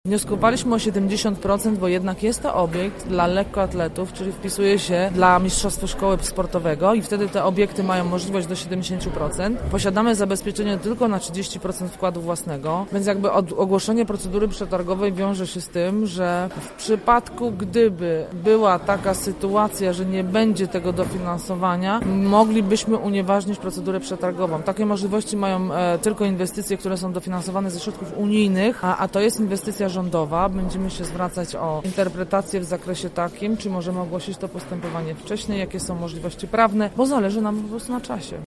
Wnioskowaliśmy o 70%, bo jednak jest to obiekt dla lekkoatletów, czyli wpisuje się dla mistrzostwa szkoły sportowego i wtedy te obiekty mają możliwość do 70%. Posiadamy zabezpieczenie tylko na 30% wkładu własnego, więc jakby ogłoszenie procedury przetargowej wiąże się z tym, że w przypadku gdyby była taka sytuacja, że nie będzie tego dofinansowania, moglibyśmy unieważnić procedurę przetargową. Takie możliwości mają tylko inwestycje, które są dofinansowane ze środków unijnych, a to jest inwestycja rządowa. Będziemy się zwracać o interpretację w zakresie takim, czy możemy ogłosić to postępowanie wcześniej, jakie są możliwości prawne, bo zależy nam po prostu na czasie.